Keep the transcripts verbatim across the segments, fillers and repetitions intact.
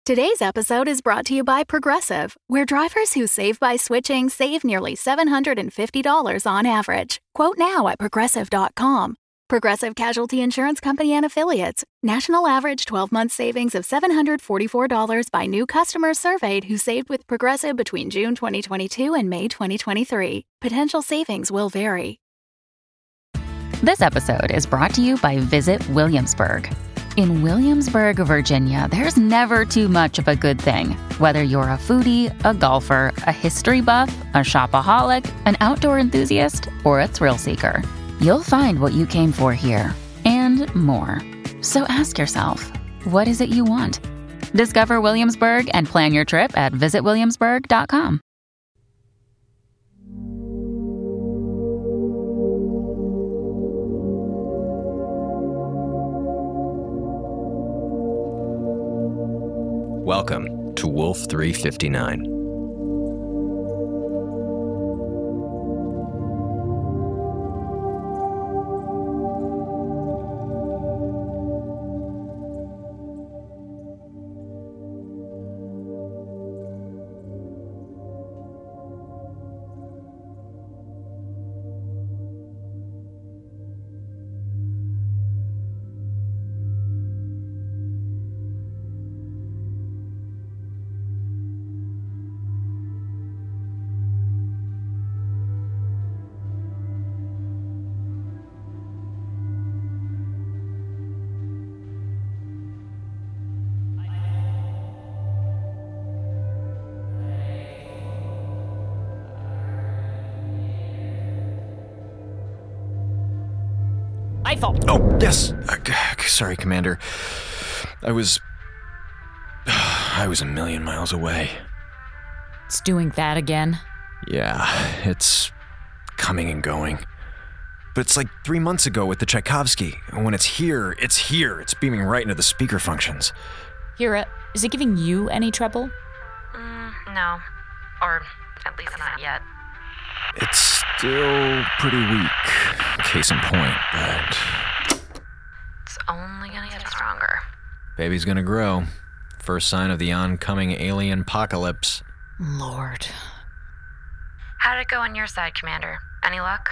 Today's episode is brought to you by Progressive, where drivers who save by switching save nearly seven hundred fifty dollars on average. Quote now at progressive dot com. Progressive Casualty Insurance Company and Affiliates. National average twelve-month savings of seven hundred forty-four dollars by new customers surveyed who saved with Progressive between June twenty twenty-two and May twenty twenty-three. Potential savings will vary. This episode is brought to you by Visit Williamsburg. In Williamsburg, Virginia, there's never too much of a good thing. Whether you're a foodie, a golfer, a history buff, a shopaholic, an outdoor enthusiast, or a thrill seeker, you'll find what you came for here and more. So ask yourself, what is it you want? Discover Williamsburg and plan your trip at visit williamsburg dot com. Welcome to Wolf three fifty-nine. Oh, yes. Uh, sorry, Commander. I was... I was a million miles away. It's doing that again? Yeah, it's coming and going. But it's like three months ago with the Tchaikovsky. And when it's here, it's here. It's beaming right into the speaker functions. Kira, is it giving you any trouble? Mm, no. Or at least not yet. It's still pretty weak, case in point, but... It's only gonna get stronger. Baby's gonna grow. First sign of the oncoming alien apocalypse. Lord. How did it go on your side, Commander? Any luck?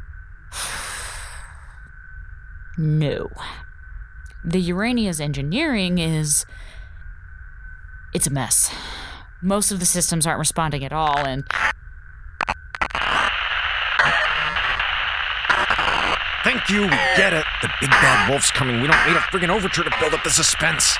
No. The Urania's engineering is... It's a mess. Most of the systems aren't responding at all, and... Thank you, we get it. The big bad wolf's coming. We don't need a friggin' overture to build up the suspense.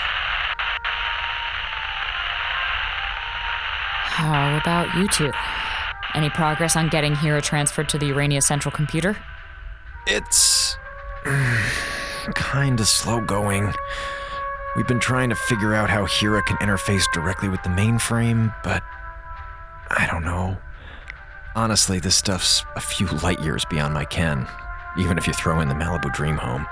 How about you two? Any progress on getting Hira transferred to the Urania central computer? It's... kinda slow going. We've been trying to figure out how Hira can interface directly with the mainframe, but... I don't know. Honestly, this stuff's a few light years beyond my ken. Even if you throw in the Malibu Dream Home.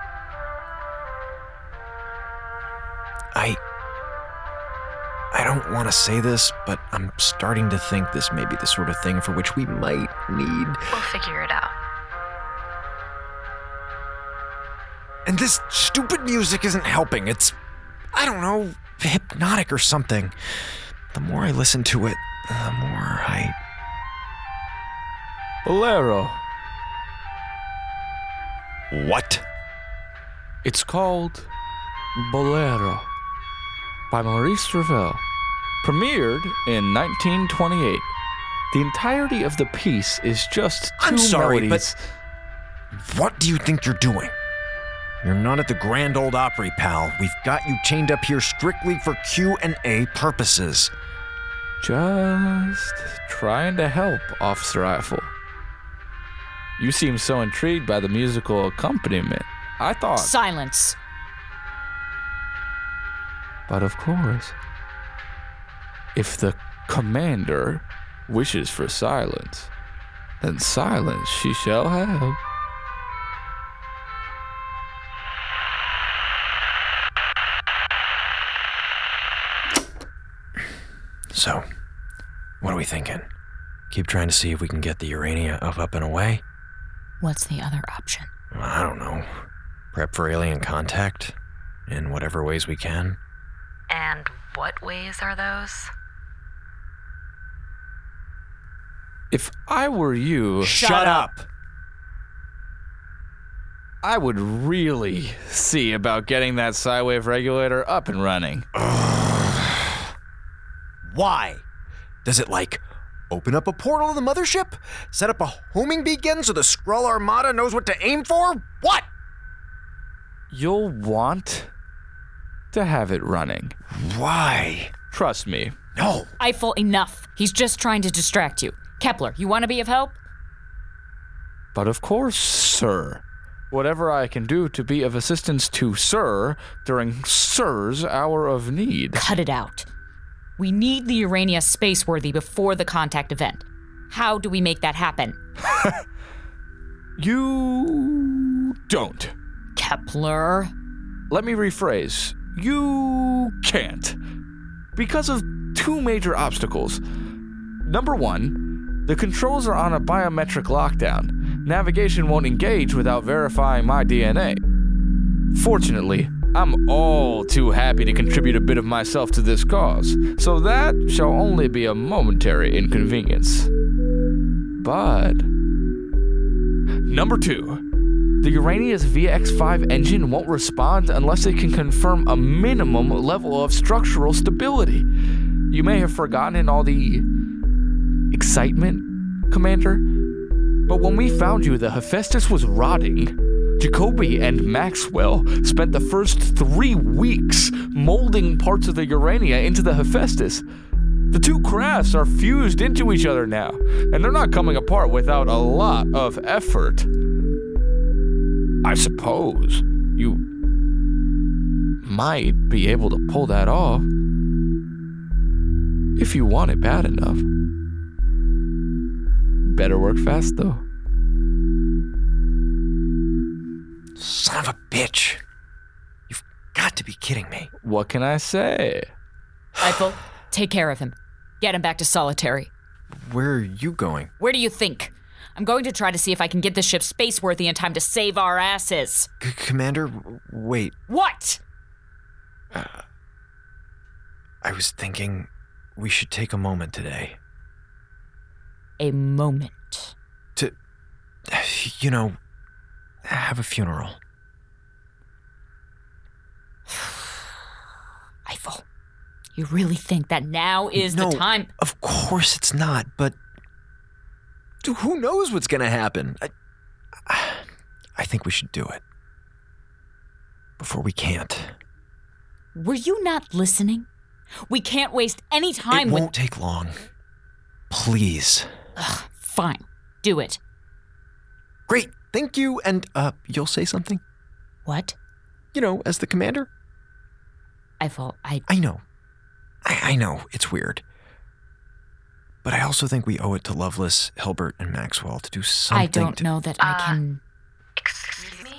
I... I don't want to say this, but I'm starting to think this may be the sort of thing for which we might need... We'll figure it out. And this stupid music isn't helping. It's, I don't know, hypnotic or something. The more I listen to it, the more I... Bolero. What? It's called Bolero by Maurice Ravel. Premiered in nineteen twenty-eight. The entirety of the piece is just two I'm sorry, melodies. but what do you think you're doing? You're not at the Grand Ole Opry, pal. We've got you chained up here strictly for Q and A purposes. Just trying to help, Officer Eiffel. You seem so intrigued by the musical accompaniment. I thought... Silence. But of course, if the commander wishes for silence, then silence she shall have. So, what are we thinking? Keep trying to see if we can get the Urania up, up and away? What's the other option? I don't know. Prep for alien contact? In whatever ways we can? And what ways are those? If I were you, Shut up. I would really see about getting that Psywave regulator up and running. Why? Does it, like, open up a portal to the mothership? Set up a homing beacon so the Skrull Armada knows what to aim for? What? You'll want to have it running. Why? Trust me. No. Eiffel, enough. He's just trying to distract you. Kepler, you want to be of help? But of course, sir. Whatever I can do to be of assistance to Sir during Sir's hour of need. Cut it out. We need the Urania spaceworthy before the contact event. How do we make that happen? You don't. Kepler. Let me rephrase. You can't. Because of two major obstacles. Number one, the controls are on a biometric lockdown. Navigation won't engage without verifying my D N A. Fortunately, I'm all too happy to contribute a bit of myself to this cause, so that shall only be a momentary inconvenience. But... Number two, the Urania's V X five engine won't respond unless it can confirm a minimum level of structural stability. You may have forgotten all the excitement, Commander, but when we found you, the Hephaestus was rotting. Jacoby and Maxwell spent the first three weeks molding parts of the Urania into the Hephaestus. The two crafts are fused into each other now, and they're not coming apart without a lot of effort. I suppose you might be able to pull that off if you want it bad enough. Better work fast, though. Son of a bitch. You've got to be kidding me. What can I say? Eiffel, take care of him. Get him back to solitary. Where are you going? Where do you think? I'm going to try to see if I can get the ship spaceworthy in time to save our asses. C- Commander, wait. What? Uh, I was thinking we should take a moment today. A moment. To, you know, have a funeral. Eiffel, you really think that now is no, the time? Of course it's not, but dude, who knows what's gonna happen? I, I think we should do it. Before we can't. Were you not listening? We can't waste any time It with... won't take long. Please. Ugh, fine. Do it. Great, thank you, and, uh, you'll say something? What? You know, as the commander? Eiffel, I... I know. I, I know, it's weird. But I also think we owe it to Lovelace, Hilbert, and Maxwell to do something I don't to... know that Uh, I can... Excuse me?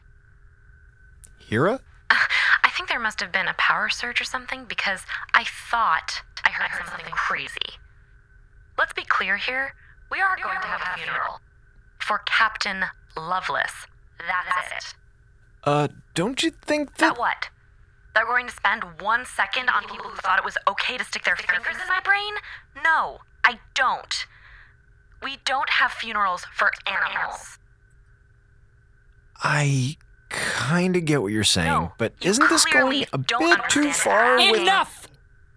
Hira? I think there must have been a power surge or something because I thought I heard, I heard something crazy. Let's be clear here. We are going to have a funeral. For Captain Lovelace. That's, That's it. Uh, don't you think that... That what? They're going to spend one second on people who thought it was okay to stick their fingers in my brain? No, I don't. We don't have funerals for animals. I kinda get what you're saying, No, but you isn't this clearly going a don't bit too understand far that. with... Enough!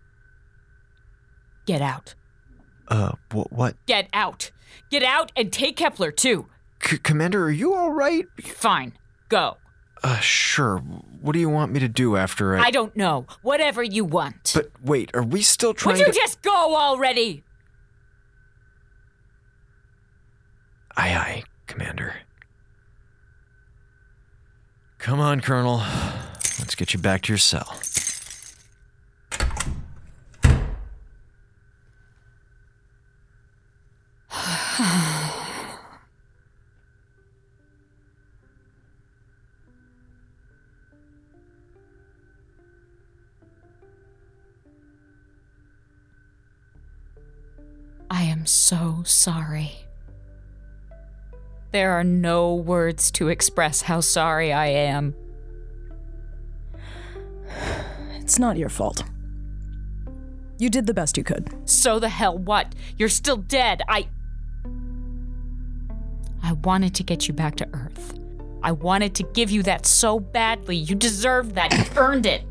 Get out. Uh, wh- what? Get out. Get out and take Kepler, too. C- Commander, are you alright? Fine. Go. Uh, sure. What do you want me to do after I... I don't know. Whatever you want. But wait, are we still trying Would you to... just go already? Aye, aye, Commander. Come on, Colonel. Let's get you back to your cell. I am so sorry. There are no words to express how sorry I am. It's It's not your fault. You did the best you could. So the hell what? You're still dead. I... I wanted to get you back to Earth. I wanted to give you that so badly. You deserved that. You earned it.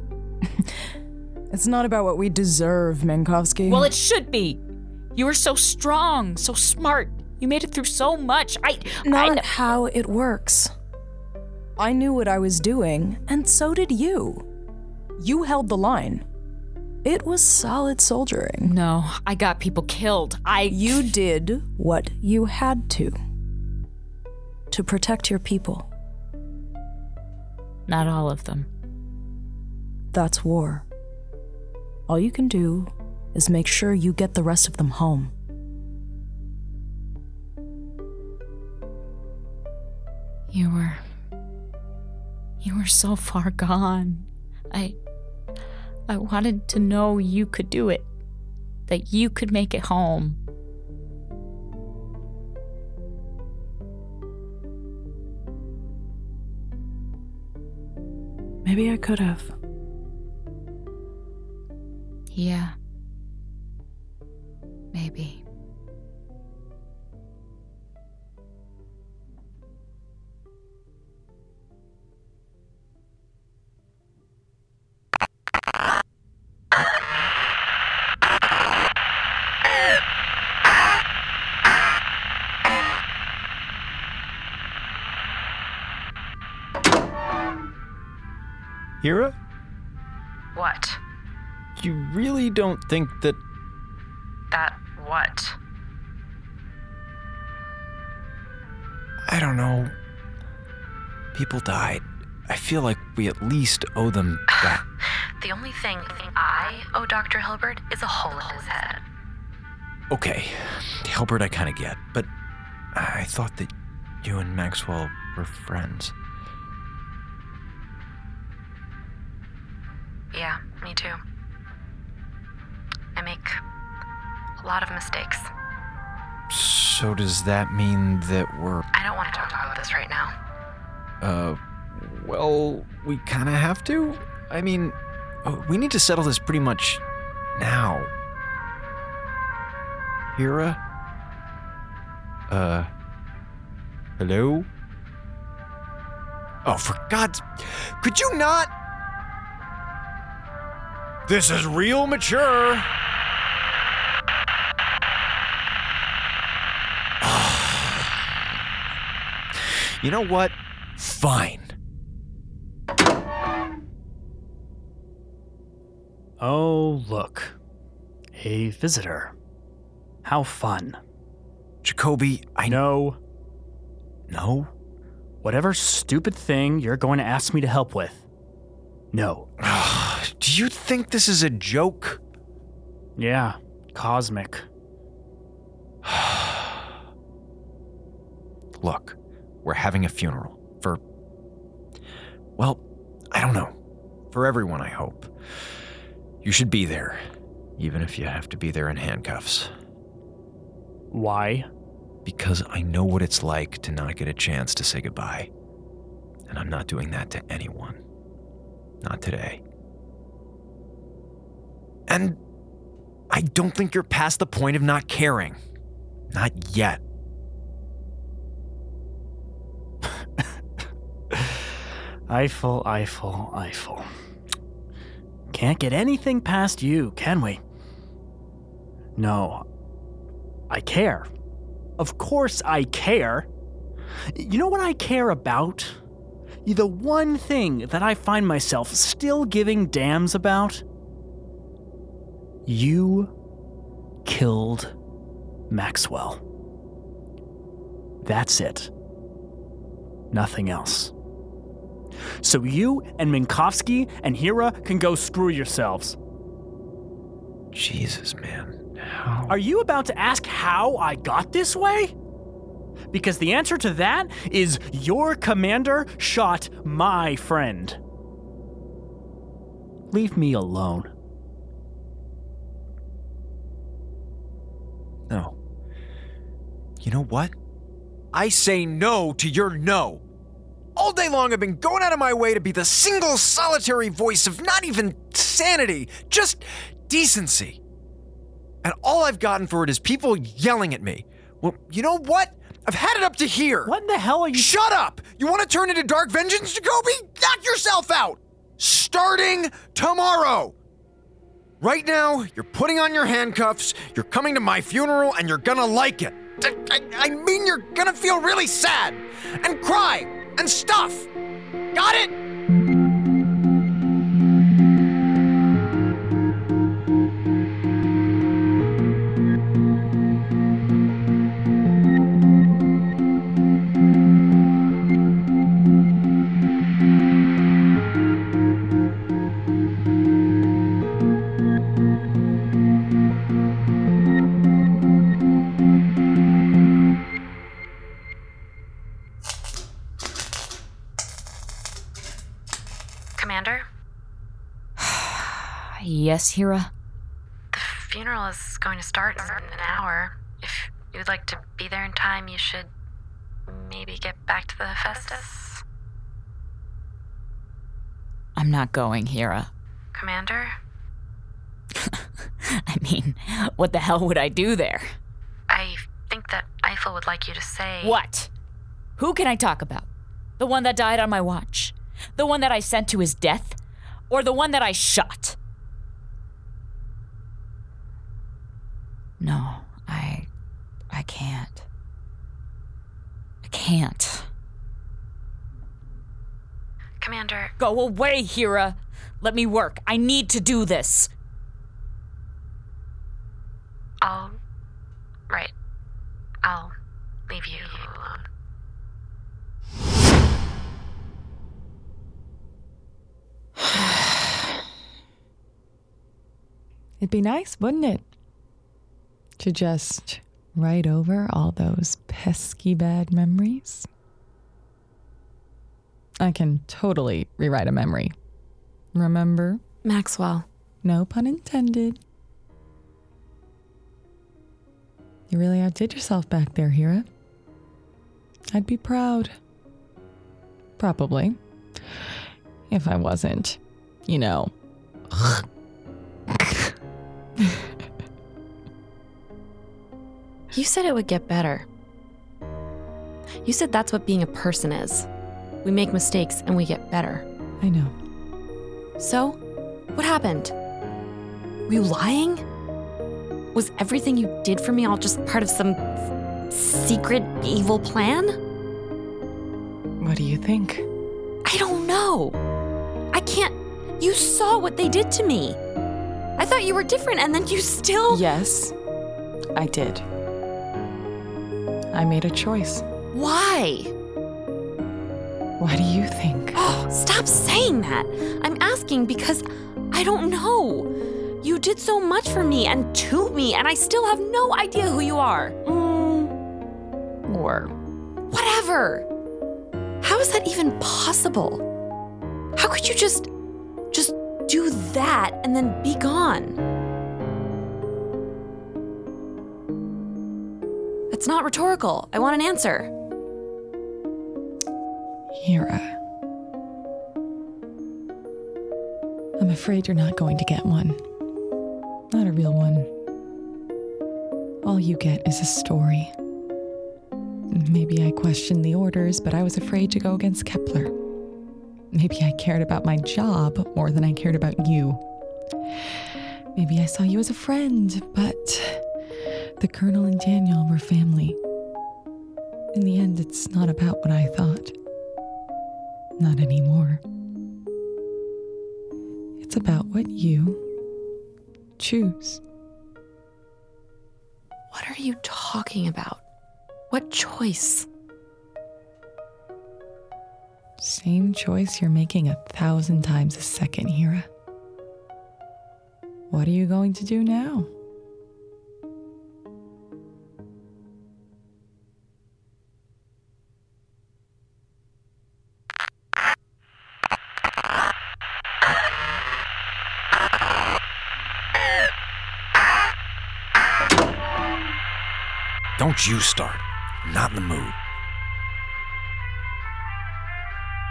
It's not about what we deserve, Minkowski. Well, it should be. You were so strong, so smart. You made it through so much. I... Not I... how it works. I knew what I was doing, and so did you. You held the line. It was solid soldiering. No, I got people killed. I... You did what you had to. To protect your people. Not all of them. That's war. All you can do is make sure you get the rest of them home. You were... You were so far gone. I... I wanted to know you could do it. That you could make it home. Maybe I could have. Yeah. Maybe. Hira? What? You really don't think that... That what? I don't know. People died. I feel like we at least owe them that. The only thing I owe Doctor Hilbert is a hole in his head. Okay, Hilbert I kind of get, but I thought that you and Maxwell were friends. Yeah, me too. I make a lot of mistakes. So does that mean that we're... I don't want to talk about this right now. Uh, well, we kind of have to? I mean, we need to settle this pretty much now. Hira? Uh, hello? Oh, for God's... Could you not... This is real mature. You know what? Fine. Oh, look. A visitor. How fun. Jacoby, I know. No? Whatever stupid thing you're going to ask me to help with. No. Do you think this is a joke? Yeah, cosmic. Look, we're having a funeral for... Well, I don't know. For everyone, I hope. You should be there, even if you have to be there in handcuffs. Why? Because I know what it's like to not get a chance to say goodbye. And I'm not doing that to anyone. Not today. And I don't think you're past the point of not caring. Not yet. Eiffel, Eiffel, Eiffel. Can't get anything past you, can we? No. I care. Of course I care. You know what I care about? The one thing that I find myself still giving damns about? You killed Maxwell. That's it. Nothing else. So you and Minkowski and Hira can go screw yourselves. Jesus, man. How? Are you about to ask how I got this way? Because the answer to that is your commander shot my friend. Leave me alone. No. You know what? I say no to your no. All day long I've been going out of my way to be the single solitary voice of not even sanity, just decency. And all I've gotten for it is people yelling at me. Well, you know what? I've had it up to here. What the hell are you- Shut up! You want to turn into Dark Vengeance, Jacoby? Knock yourself out! Starting tomorrow! Right now, you're putting on your handcuffs, you're coming to my funeral, and you're gonna like it. I, I, I mean, you're gonna feel really sad, and cry, and stuff. Got it? Commander? Yes, Hira? The funeral is going to start in an hour. If you would like to be there in time, you should maybe get back to the Hephaestus. I'm not going, Hira. Commander? I mean, what the hell would I do there? I think that Eiffel would like you to say... What? Who can I talk about? The one that died on my watch? The one that I sent to his death? Or the one that I shot? No, I... I can't. I can't. Commander... Go away, Hira! Let me work. I need to do this. I'll... Right. I'll leave you alone. It'd be nice, wouldn't it? To just write over all those pesky bad memories. I can totally rewrite a memory. Remember? Maxwell. No pun intended. You really outdid yourself back there, Hira. I'd be proud. Probably. If I wasn't, you know. You said it would get better. You said that's what being a person is. We make mistakes and we get better. I know. So, what happened? Were you lying? Was everything you did for me all just part of some secret evil plan? What do you think? I don't know. I can't... You saw what they did to me. I thought you were different and then you still... Yes, I did. I made a choice. Why? Why do you think? Oh, stop saying that. I'm asking because I don't know. You did so much for me and to me, and I still have no idea who you are. Mm. Or... Whatever. How is that even possible? How could you just... just do that and then be gone? It's not rhetorical. I want an answer. Hira. I'm afraid you're not going to get one. Not a real one. All you get is a story. Maybe I questioned the orders, but I was afraid to go against Kepler. Maybe I cared about my job more than I cared about you. Maybe I saw you as a friend, but the Colonel and Daniel were family. In the end, it's not about what I thought. Not anymore. It's about what you choose. What are you talking about? What choice? Same choice you're making a thousand times a second, Hira. What are you going to do now? Don't you start. I'm not in the mood.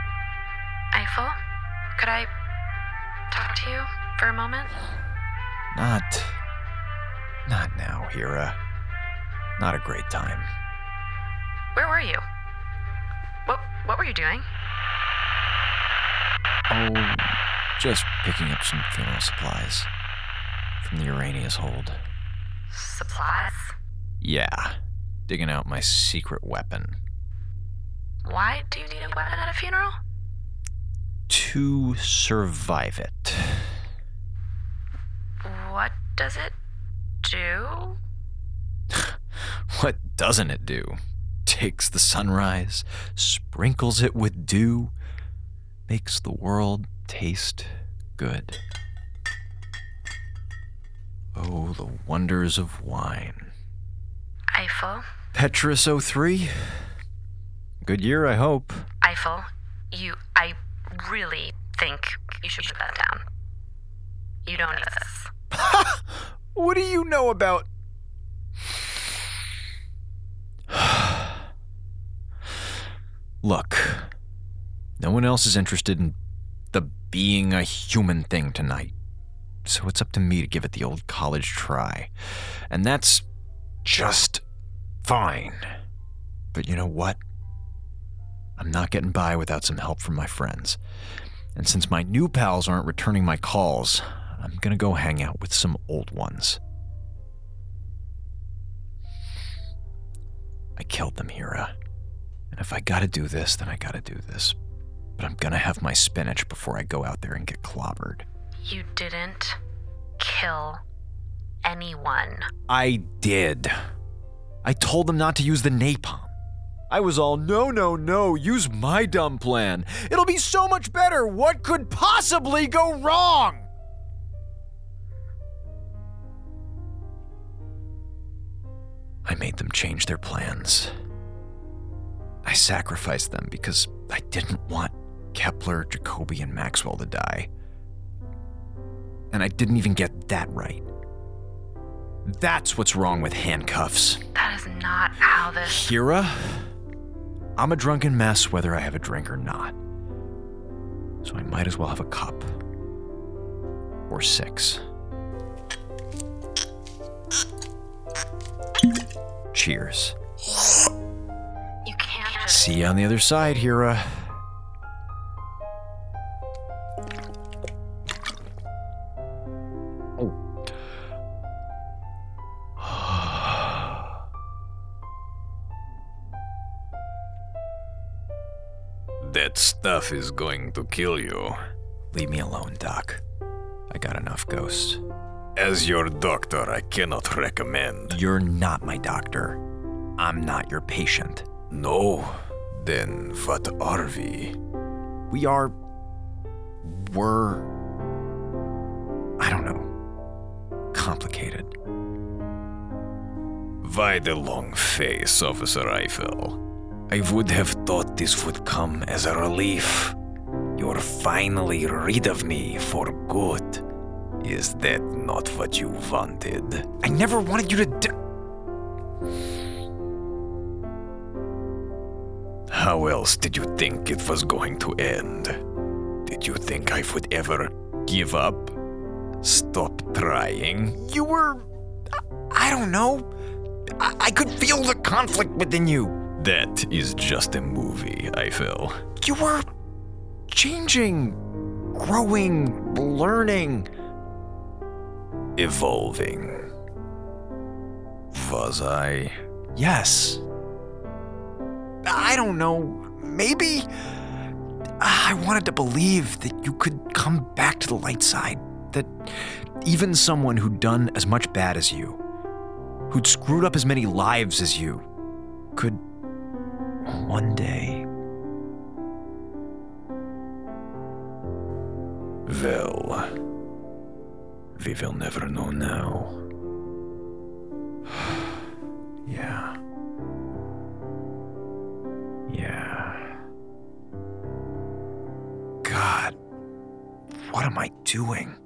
for a moment? Not. Not now, Hira. Not a great time. Where were you? What What were you doing? Oh, just picking up some funeral supplies from the Uranius hold. Supplies? Yeah, digging out my secret weapon. Why do you need a weapon at a funeral? To survive it. What does it do? What doesn't it do? Takes the sunrise, sprinkles it with dew, makes the world taste good. Oh, the wonders of wine. Eiffel? Petrus oh three? Good year, I hope. Eiffel, you, I really think you should put that down. You don't need this. What do you know about... Look, no one else is interested in the being a human thing tonight, so it's up to me to give it the old college try. And that's just fine. But you know what? I'm not getting by without some help from my friends. And since my new pals aren't returning my calls, I'm gonna go hang out with some old ones. I killed them, Hira. And if I gotta do this, then I gotta do this. But I'm gonna have my spinach before I go out there and get clobbered. You didn't kill anyone. I did. I told them not to use the napalm. I was all, no, no, no, use my dumb plan. It'll be so much better. What could possibly go wrong? I made them change their plans. I sacrificed them because I didn't want Kepler, Jacobi, and Maxwell to die. And I didn't even get that right. That's what's wrong with handcuffs. That is not how this... Hira, I'm a drunken mess whether I have a drink or not. So I might as well have a cup. Or six. Cheers. You can't just... See you on the other side, Hira. That stuff is going to kill you. Leave me alone, Doc. I got enough ghosts. As your doctor, I cannot recommend. You're not my doctor. I'm not your patient. No? Then what are we? We are... We're... I don't know. Complicated. Why the long face, Officer Eiffel? I would have thought this would come as a relief. You're finally rid of me for good. Is that not what you wanted? I never wanted you to d- How else did you think it was going to end? Did you think I would ever give up? Stop trying? You were... I don't know. I, I could feel the conflict within you. That is just a movie, Eiffel. You were changing, growing, learning. Evolving. Was I? Yes. I don't know. Maybe I wanted to believe that you could come back to the light side. That even someone who'd done as much bad as you, who'd screwed up as many lives as you, could one day. Well, we will never know now. Yeah. Yeah. God, what am I doing?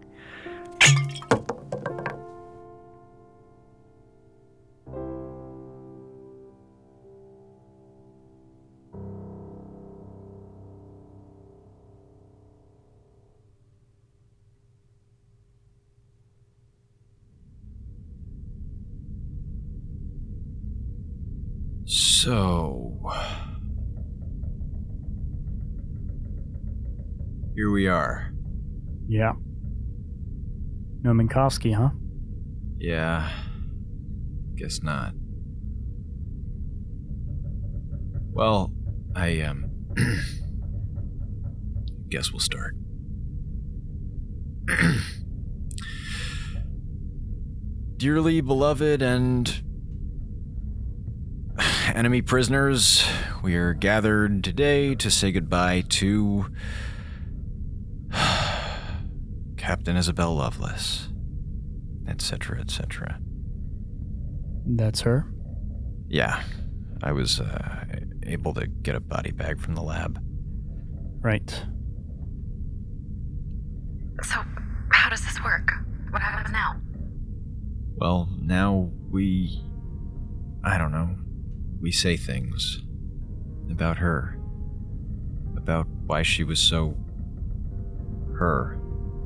So... here we are. Yeah. No Minkowski, huh? Yeah. Guess not. Well, I, um... guess we'll start. Dearly beloved and enemy prisoners, we are gathered today to say goodbye to Captain Isabel Lovelace, et cetera, et cetera. That's her? Yeah, I was uh, able to get a body bag from the lab. Right. So, how does this work? What happens now? Well, now we... I don't know. We say things about her. About why she was so... her.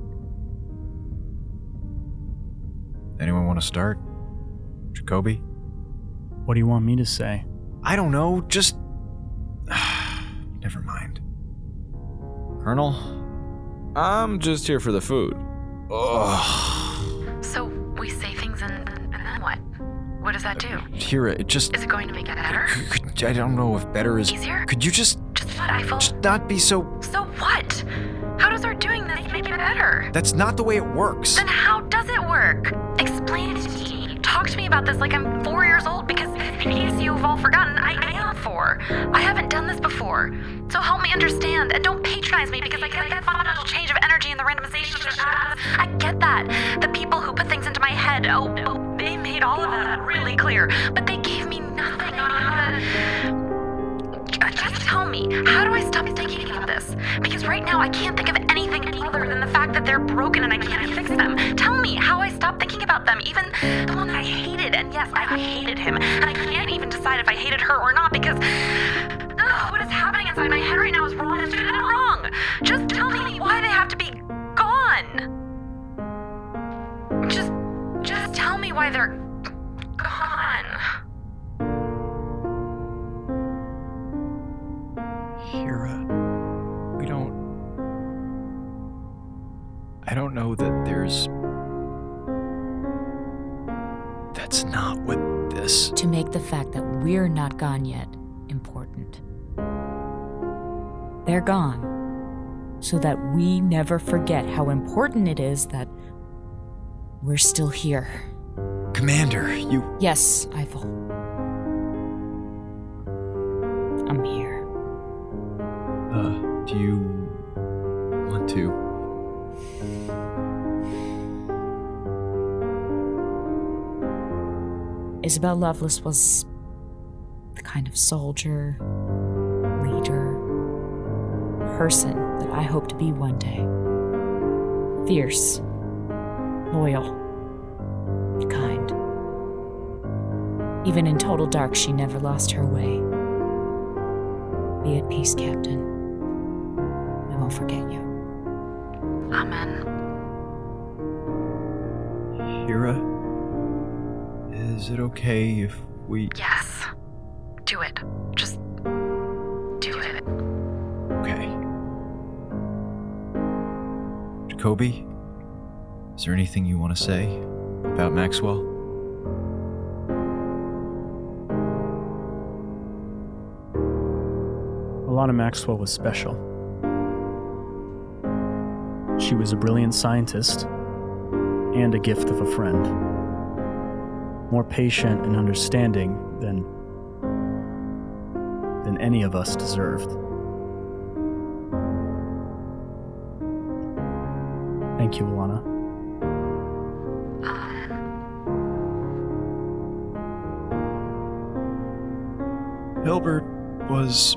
Anyone want to start? Jacoby? What do you want me to say? I don't know, just... Never mind. Colonel? I'm just here for the food. Ugh. So, we say things and, and then what? What does that do? Kira, it just... Is it going to make it better? Could, could, I don't know if better is... Easier? Could you just... Just what, Eiffel? Just not be so... So what? How does our doing this make it better? That's not the way it works. Then how does it work? Explain it to me. Talk to me about this like I'm four years old because, in case you've all forgotten, I am four. I haven't done this before. So help me understand and don't patronize me because I get that fundamental change of energy and the randomization. I get that. The people who put things into my head, oh, oh they made all of that really clear. But they gave me nothing on how to... Just tell me, how do I stop thinking about this? Because right now I can't think of anything other than the fact that they're broken and I can't fix them. Tell me how I stop thinking about them, even the one that I hated. And yes, I hated him. And I can't even decide if I hated her or not because ugh, what is happening inside my head right now is wrong and wrong. Just tell me why they have to be gone. Just, just tell me why they're gone. Kira, we don't... I don't know that there's... That's not what this... To make the fact that we're not gone yet important. They're gone, so that we never forget how important it is that we're still here. Commander, you... Yes, Eiffel. I'm here. Uh, do you want to? Isabel Lovelace was the kind of soldier, leader, person that I hope to be one day. Fierce, loyal, kind. Even in total dark, she never lost her way. Be at peace, Captain. I won't forget you. Amen. Kira, is it okay if we... Yes. Do it. Just do it. Okay. Jacoby, is there anything you want to say about Maxwell? Alana Maxwell was special. She was a brilliant scientist and a gift of a friend. More patient and understanding than than any of us deserved. Thank you, Alana. Hilbert was...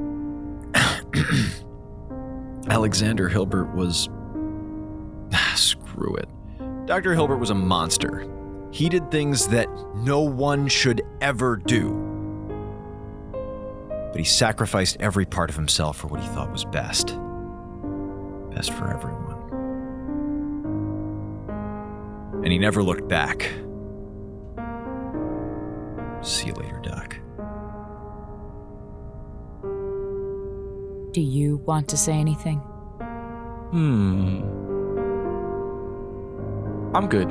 Alexander Hilbert was... Screw it. Doctor Hilbert was a monster. He did things that no one should ever do. But he sacrificed every part of himself for what he thought was best. Best for everyone. And he never looked back. See you later, Doc. Do you want to say anything? Hmm. I'm good.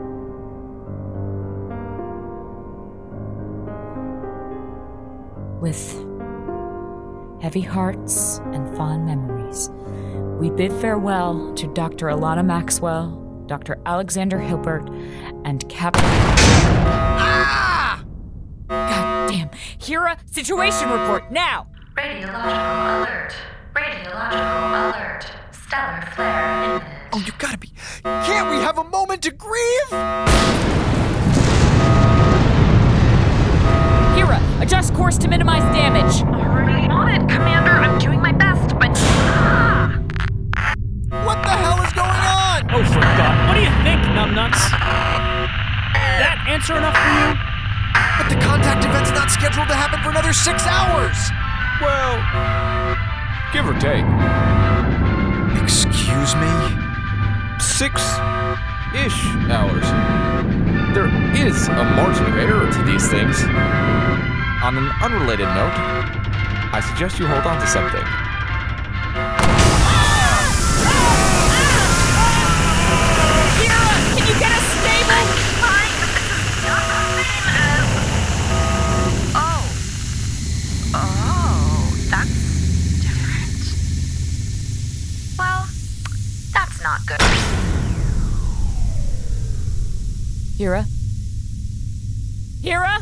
With heavy hearts and fond memories, we bid farewell to Doctor Alana Maxwell, Doctor Alexander Hilbert, and Captain... Ah! God damn. Hira, situation report, now! Radiological alert. Radiological alert. Stellar flare imminent. Oh, you gotta be... Can't we have a moment to grieve? Hira, adjust course to minimize damage. Already on it, Commander. I'm doing my best, but... Ah! What the hell is going on? Oh, for God. What do you think, numbnuts? That answer enough for you? But the contact event's not scheduled to happen for another six hours! Well, give or take. Excuse me? Six-ish hours. There is a margin of error to these things. On an unrelated note, I suggest you hold on to something. Hira, can you get us stable? I'm fine, but this is not the same as... Oh. Oh, that's different. Well, that's not good. Hira? Hira?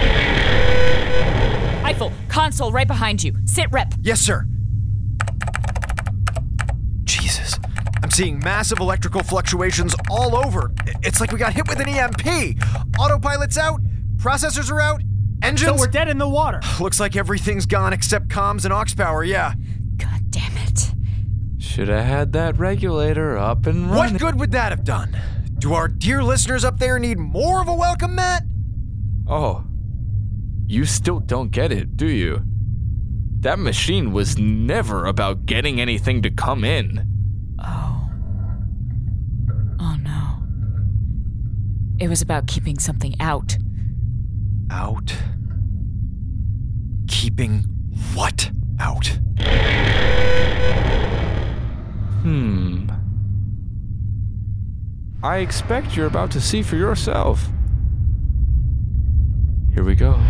Eiffel, console right behind you. Sit rep. Yes, sir. Jesus. I'm seeing massive electrical fluctuations all over. It's like we got hit with an E M P. Autopilot's out, processors are out, engines... So we're dead in the water. Looks like everything's gone except comms and aux power, yeah. God damn it. Should have had that regulator up and running. What good would that have done? Do our dear listeners up there need more of a welcome mat? Oh, you still don't get it, do you? That machine was never about getting anything to come in. Oh. Oh no. It was about keeping something out. Out? Keeping what out? Hmm. I expect you're about to see for yourself. Here we go.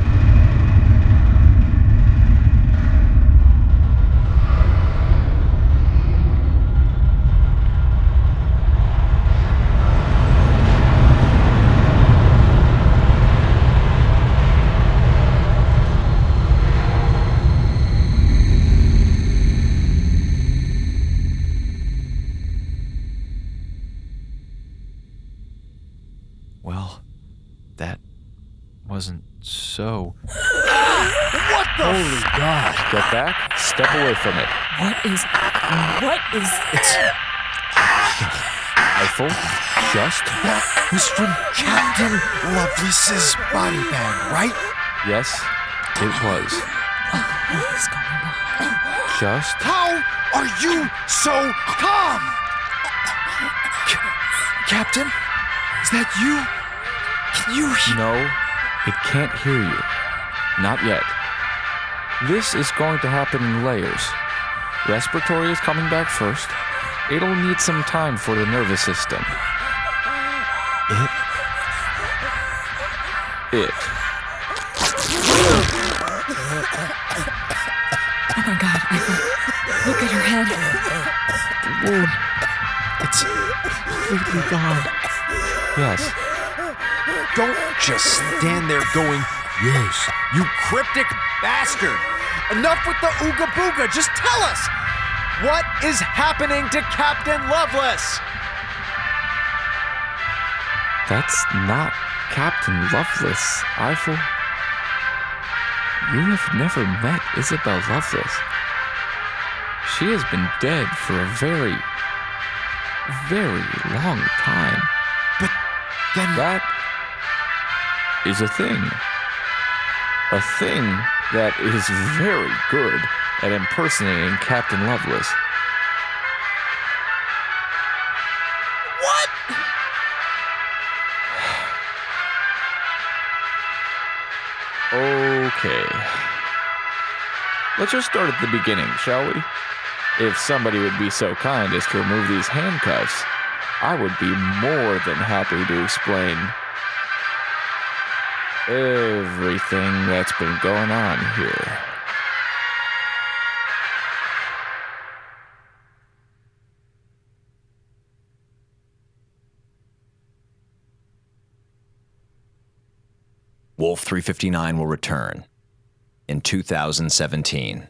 Well, that wasn't so... What the Holy God. Get back, step away from it. What is... What is... It's... Eiffel, just... That was from Captain Lovelace's body bag, right? Yes, it was. What is going on? Just... How are you so calm? C- Captain? Is that you? Can you hear... No, it can't hear you. Not yet. This is going to happen in layers. Respiratory is coming back first. It'll need some time for the nervous system. It? It. Oh my God, Eiffel. Look at her head. The wound. It's completely gone. Yes. Don't just stand there going, yes, you cryptic bastard. Enough with the ooga booga. Just tell us, what is happening to Captain Lovelace? That's not Captain Lovelace, Eiffel. You have never met Isabel Lovelace. She has been dead for a very, very long time. But then... That is a thing. A thing that is very good at impersonating Captain Lovelace. What? Okay. Let's just start at the beginning, shall we? If somebody would be so kind as to remove these handcuffs, I would be more than happy to explain everything that's been going on here. Wolf three fifty-nine will return in two thousand seventeen.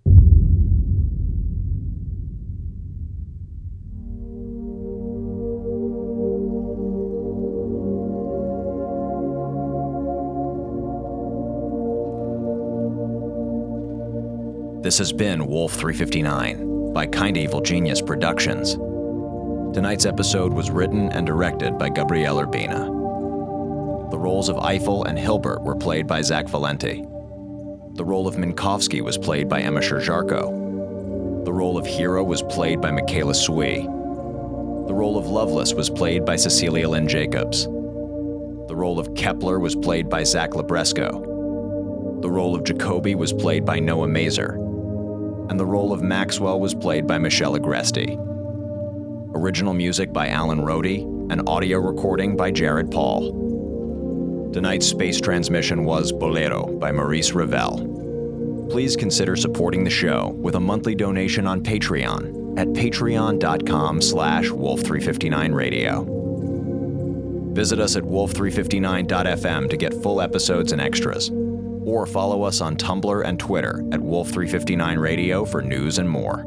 This has been Wolf three fifty-nine by Kinda Evil Genius Productions. Tonight's episode was written and directed by Gabriel Urbina. The roles of Eiffel and Hilbert were played by Zach Valenti. The role of Minkowski was played by Emma Sherjarko. The role of Hero was played by Michaela Sui. The role of Loveless was played by Cecilia Lynn Jacobs. The role of Kepler was played by Zach Labresco. The role of Jacoby was played by Noah Mazer. And the role of Maxwell was played by Michelle Agresti. Original music by Alan Rohde and audio recording by Jared Paul. Tonight's space transmission was Bolero by Maurice Ravel. Please consider supporting the show with a monthly donation on Patreon at patreon.com slash wolf359radio. Visit us at wolf three fifty-nine dot f m to get full episodes and extras, or follow us on Tumblr and Twitter at wolf three fifty-nine radio for news and more.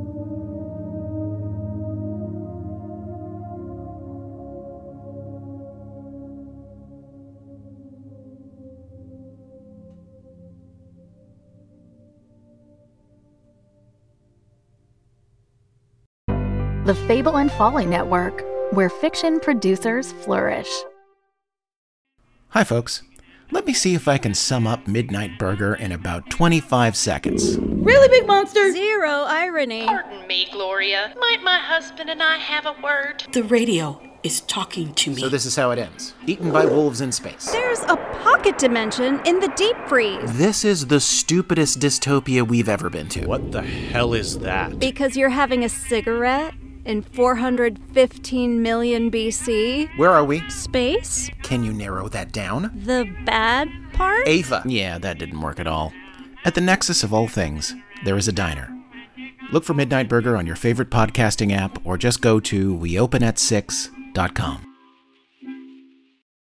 The Fable and Folly Network, where fiction producers flourish. Hi, folks. Let me see if I can sum up Midnight Burger in about twenty-five seconds. Really, big monster? Zero irony. Pardon me, Gloria. Might my husband and I have a word? The radio is talking to me. So this is how it ends. Eaten by wolves in space. There's a pocket dimension in the deep freeze. This is the stupidest dystopia we've ever been to. What the hell is that? Because you're having a cigarette in four hundred fifteen million B C. Where are we? Space? Can you narrow that down? The bad part? Ava. Yeah, that didn't work at all. At the nexus of all things, there is a diner. Look for Midnight Burger on your favorite podcasting app or just go to we open at six dot com.